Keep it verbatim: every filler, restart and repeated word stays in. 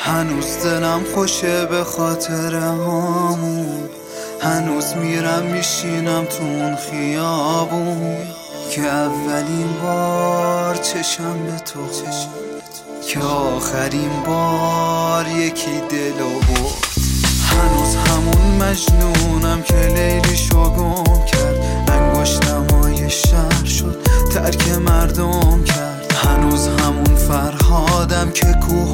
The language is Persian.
هنوز دلم خوشه به خاطر هامون، هنوز میرم میشینم تو اون خیابون که اولین بار چشم به تو که آخرین بار یکی دلو برد. هنوز همون مجنونم که لیلیشو گم کرد، انگشتمای شهر شد ترک مردم کرد. هنوز همون فرهادم که کو